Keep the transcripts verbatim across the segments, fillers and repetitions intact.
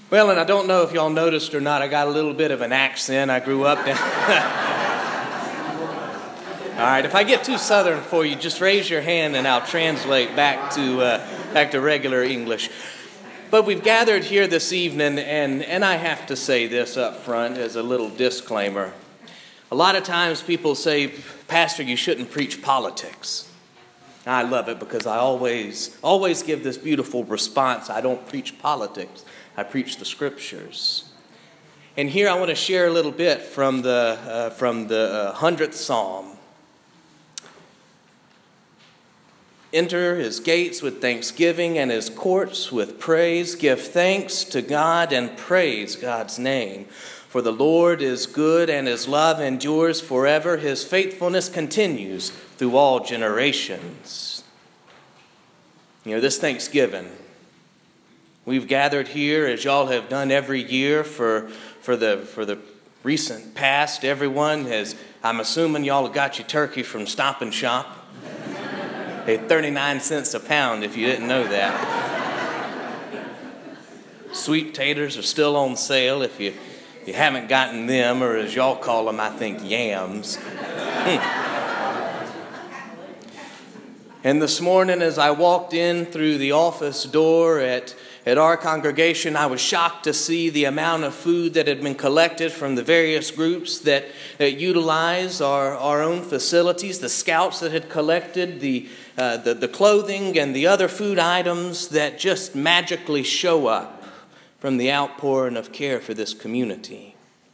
Well, and I don't know if y'all noticed or not, I got a little bit of an accent. I grew up down. All right, if I get too southern for you, just raise your hand and I'll translate back to uh, back to regular English. But we've gathered here this evening, and, and I have to say this up front as a little disclaimer. A lot of times people say, Pastor, you shouldn't preach politics. I love it because I always, always give this beautiful response. I don't preach politics. I preach the scriptures. And here I want to share a little bit from the uh, from the uh, hundredth Psalm. Enter his gates with thanksgiving and his courts with praise. Give thanks to God and praise God's name. For the Lord is good and his love endures forever. His faithfulness continues through all generations. You know, this Thanksgiving, we've gathered here as y'all have done every year for, for, the, for the recent past. Everyone has, I'm assuming y'all have got your turkey from Stop and Shop. Hey, thirty-nine cents a pound if you didn't know that. Sweet taters are still on sale if you, you haven't gotten them, or as y'all call them, I think, yams. And this morning as I walked in through the office door at, at our congregation, I was shocked to see the amount of food that had been collected from the various groups that, that utilize our, our own facilities, the scouts that had collected the Uh, the, the clothing and the other food items that just magically show up from the outpouring of care for this community.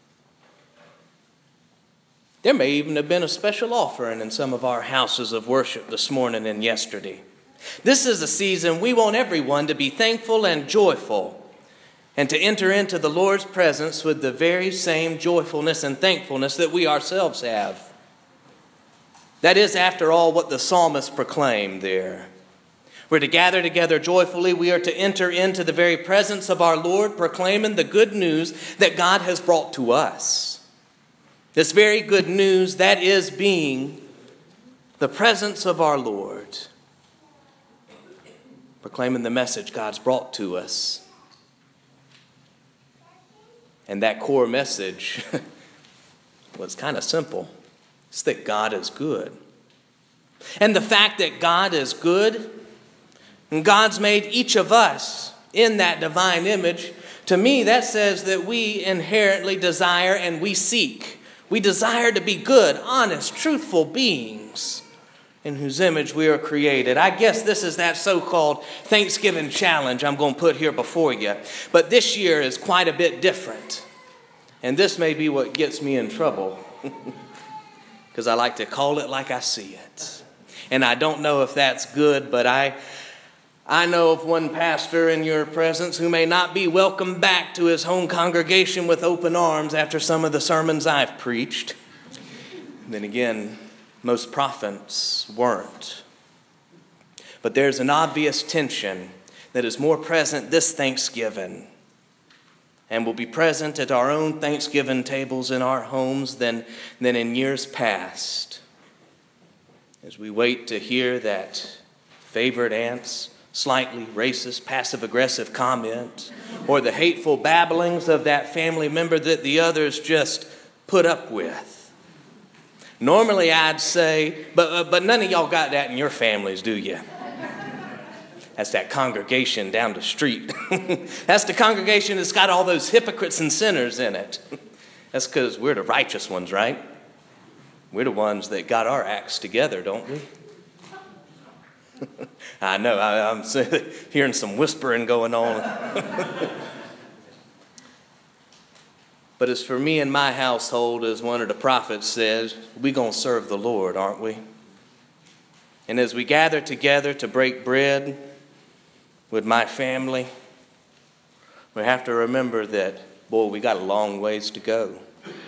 There may even have been a special offering in some of our houses of worship this morning and yesterday. This is a season we want everyone to be thankful and joyful and to enter into the Lord's presence with the very same joyfulness and thankfulness that we ourselves have. That is, after all, what the psalmist proclaimed there. We're to gather together joyfully. We are to enter into the very presence of our Lord, proclaiming the good news that God has brought to us. This very good news, that is being the presence of our Lord. Proclaiming the message God's brought to us. And that core message was kind of simple. It's that God is good. And the fact that God is good, and God's made each of us in that divine image, to me that says that we inherently desire and we seek. We desire to be good, honest, truthful beings in whose image we are created. I guess this is that so-called Thanksgiving challenge I'm going to put here before you. But this year is quite a bit different. And this may be what gets me in trouble. Because I like to call it like I see it. And I don't know if that's good, but I I know of one pastor in your presence who may not be welcomed back to his home congregation with open arms after some of the sermons I've preached. And then again, most prophets weren't. But there's an obvious tension that is more present this Thanksgiving and will be present at our own Thanksgiving tables in our homes than, than in years past. As we wait to hear that favorite aunt's slightly racist, passive-aggressive comment, or the hateful babblings of that family member that the others just put up with. Normally I'd say, but, uh, but none of y'all got that in your families, do you? That's that congregation down the street. That's the congregation that's got all those hypocrites and sinners in it. That's because we're the righteous ones, right? We're the ones that got our acts together, don't we? I know, I, I'm hearing some whispering going on. But as for me and my household, as one of the prophets says, we're going to serve the Lord, aren't we? And as we gather together to break bread with my family, we have to remember that, boy, we got a long ways to go.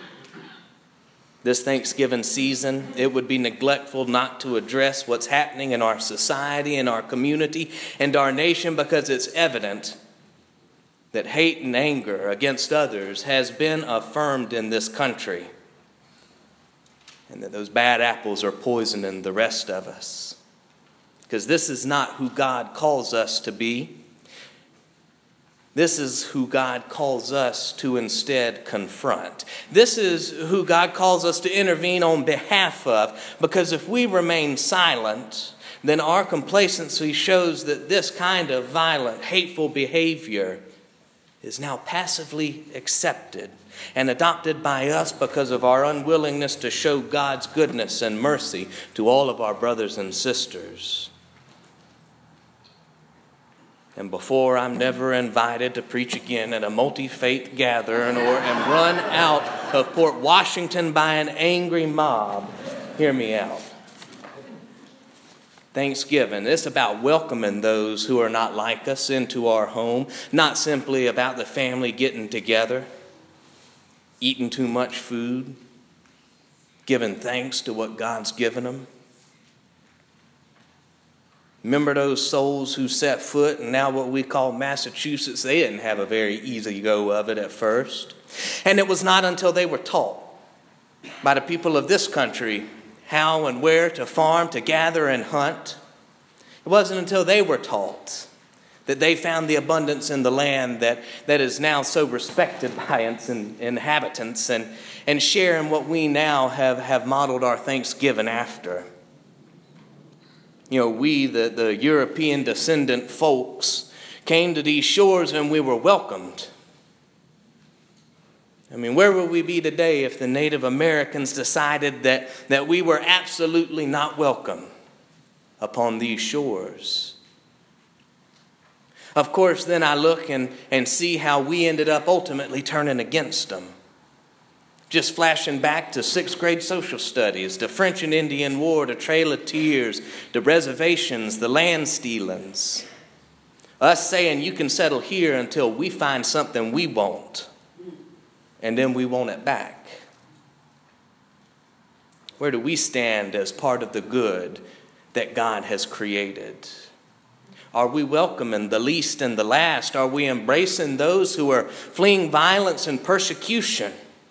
This Thanksgiving season, it would be neglectful not to address what's happening in our society, in our community, and our nation, because it's evident that hate and anger against others has been affirmed in this country, and that those bad apples are poisoning the rest of us. Because this is not who God calls us to be. This is who God calls us to instead confront. This is who God calls us to intervene on behalf of, because if we remain silent, then our complacency shows that this kind of violent, hateful behavior is now passively accepted and adopted by us because of our unwillingness to show God's goodness and mercy to all of our brothers and sisters. And before I'm never invited to preach again at a multi-faith gathering or am run out of Port Washington by an angry mob, hear me out. Thanksgiving, it's about welcoming those who are not like us into our home, not simply about the family getting together, eating too much food, giving thanks to what God's given them. Remember those souls who set foot in now what we call Massachusetts? They didn't have a very easy go of it at first. And it was not until they were taught by the people of this country how and where to farm, to gather and hunt. It wasn't until they were taught that they found the abundance in the land that, that is now so respected by its inhabitants, and, and sharing what we now have, have modeled our Thanksgiving after. You know, we, the, the European descendant folks, came to these shores and we were welcomed. I mean, where would we be today if the Native Americans decided that, that we were absolutely not welcome upon these shores? Of course, then I look and, and see how we ended up ultimately turning against them. Just flashing back to sixth grade social studies, the French and Indian War, the Trail of Tears, the reservations, the land stealings. Us saying you can settle here until we find something we want, and then we want it back. Where do we stand as part of the good that God has created? Are we welcoming the least and the last? Are we embracing those who are fleeing violence and persecution?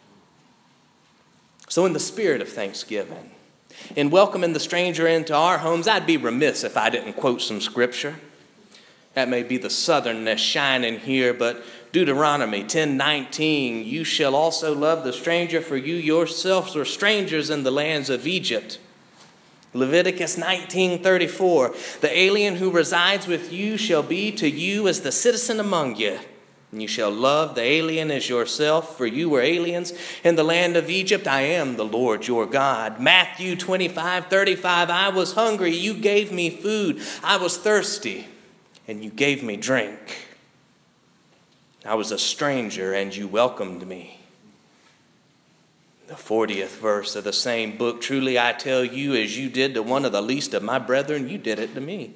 So in the spirit of Thanksgiving, in welcoming the stranger into our homes, I'd be remiss if I didn't quote some scripture. That may be the southernness shining here, but Deuteronomy ten nineteen, you shall also love the stranger, for you yourselves were strangers in the lands of Egypt. Leviticus nineteen thirty-four, the alien who resides with you shall be to you as the citizen among you. And you shall love the alien as yourself, for you were aliens in the land of Egypt. I am the Lord your God. Matthew twenty-five thirty-five, I was hungry, you gave me food. I was thirsty, and you gave me drink. I was a stranger, and you welcomed me. The fortieth verse of the same book, truly I tell you, as you did to one of the least of my brethren, you did it to me.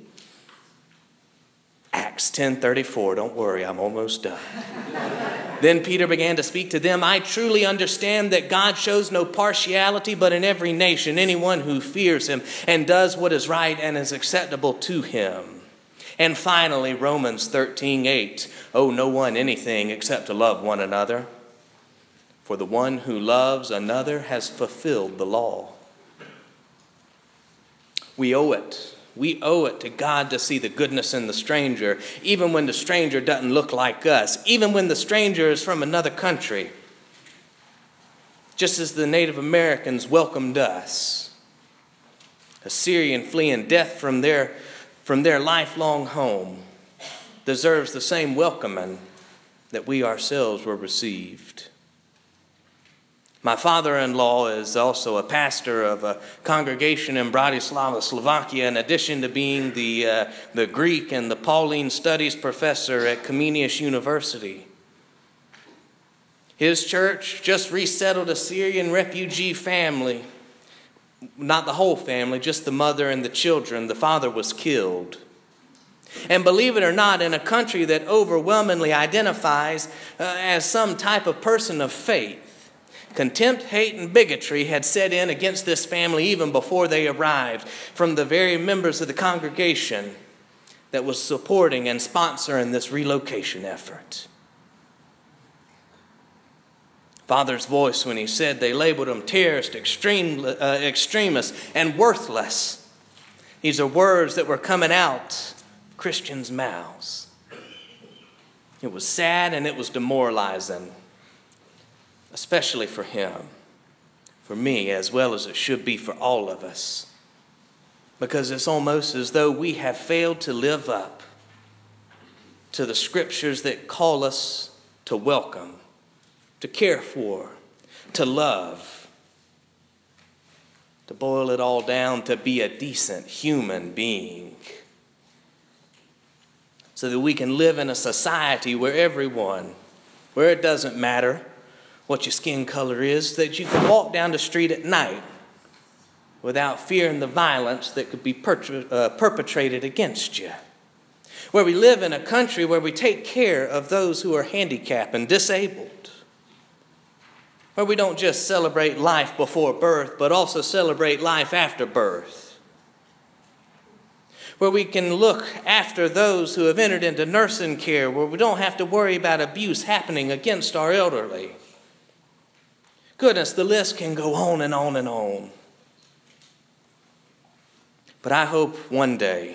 Acts ten thirty-four, don't worry, I'm almost done. Then Peter began to speak to them. I truly understand that God shows no partiality, but in every nation, anyone who fears him and does what is right and is acceptable to him. And finally, Romans thirteen eight, owe no one anything except to love one another. For the one who loves another has fulfilled the law. We owe it. We owe it to God to see the goodness in the stranger, even when the stranger doesn't look like us, even when the stranger is from another country. Just as the Native Americans welcomed us, a Syrian fleeing death from their, from their lifelong home deserves the same welcoming that we ourselves were received. My father-in-law is also a pastor of a congregation in Bratislava, Slovakia, in addition to being the, uh, the Greek and the Pauline studies professor at Comenius University. His church just resettled a Syrian refugee family. Not the whole family, just the mother and the children. The father was killed. And believe it or not, in a country that overwhelmingly identifies uh, as some type of person of faith, contempt, hate, and bigotry had set in against this family even before they arrived from the very members of the congregation that was supporting and sponsoring this relocation effort. Father's voice when he said they labeled him terrorist, extreme, uh, extremists, and worthless. These are words that were coming out of Christians' mouths. It was sad and it was demoralizing, especially for him, for me, as well as it should be for all of us. Because it's almost as though we have failed to live up to the scriptures that call us to welcome, to care for, to love, to boil it all down, to be a decent human being, so that we can live in a society where everyone, where it doesn't matter what your skin color is, that you can walk down the street at night without fearing the violence that could be pertra- uh, perpetrated against you. Where we live in a country where we take care of those who are handicapped and disabled. Where we don't just celebrate life before birth, but also celebrate life after birth. Where we can look after those who have entered into nursing care, where we don't have to worry about abuse happening against our elderly. Goodness, the list can go on and on and on. But I hope one day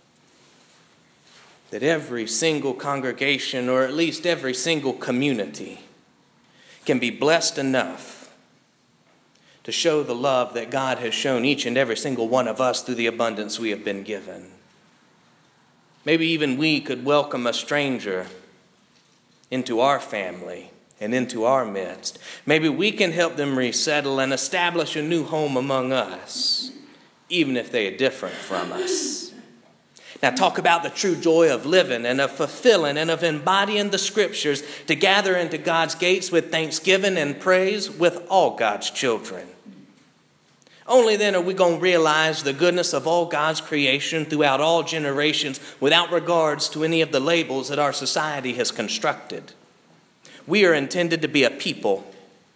that every single congregation, or at least every single community, can be blessed enough to show the love that God has shown each and every single one of us through the abundance we have been given. Maybe even we could welcome a stranger into our family and into our midst. Maybe we can help them resettle and establish a new home among us, even if they are different from us. Now talk about the true joy of living and of fulfilling and of embodying the scriptures to gather into God's gates with thanksgiving and praise with all God's children. Only then are we going to realize the goodness of all God's creation throughout all generations without regards to any of the labels that our society has constructed. We are intended to be a people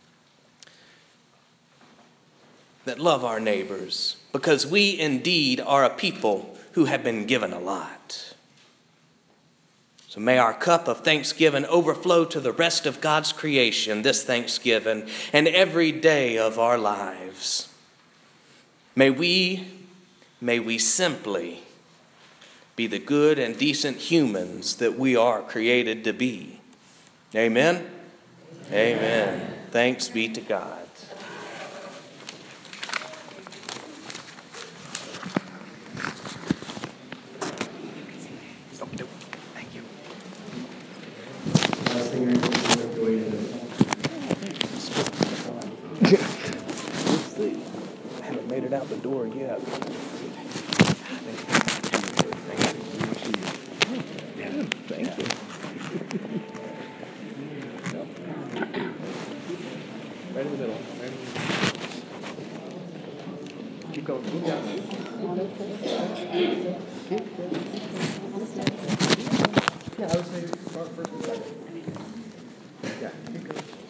that love our neighbors because we indeed are a people who have been given a lot. So may our cup of thanksgiving overflow to the rest of God's creation this Thanksgiving and every day of our lives. May we, may we simply be the good and decent humans that we are created to be. Amen? Amen. Amen. Thanks be to God. Thank you. I haven't made it out the door yet. Thank you. Right in the middle. Right in the middle. Keep going. Keep going. Yeah, I would say start first and second. Yeah, keep going.